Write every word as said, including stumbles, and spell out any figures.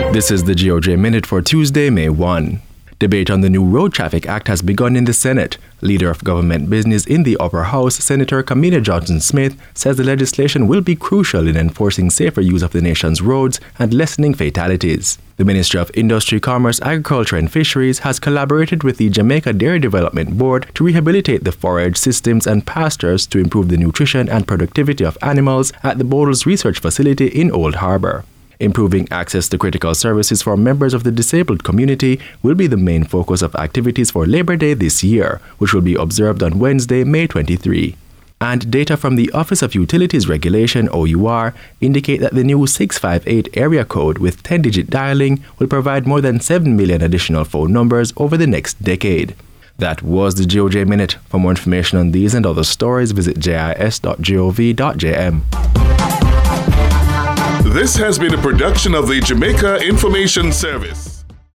This is the G O J Minute for Tuesday, May first. Debate on the new Road Traffic Act has begun in the Senate. Leader of Government Business in the Upper House, Senator Kamina Johnson-Smith, says the legislation will be crucial in enforcing safer use of the nation's roads and lessening fatalities. The Ministry of Industry, Commerce, Agriculture and Fisheries has collaborated with the Jamaica Dairy Development Board to rehabilitate the forage systems and pastures to improve the nutrition and productivity of animals at the Bodles Research Facility in Old Harbour. Improving access to critical services for members of the disabled community will be the main focus of activities for Labor Day this year, which will be observed on Wednesday, May twenty-third. And data from the Office of Utilities Regulation, O U R, indicate that the new six five eight area code with ten-digit dialing will provide more than seven million additional phone numbers over the next decade. That was the G O J Minute. For more information on these and other stories, visit j i s dot gov dot j m. This has been a production of the Jamaica Information Service.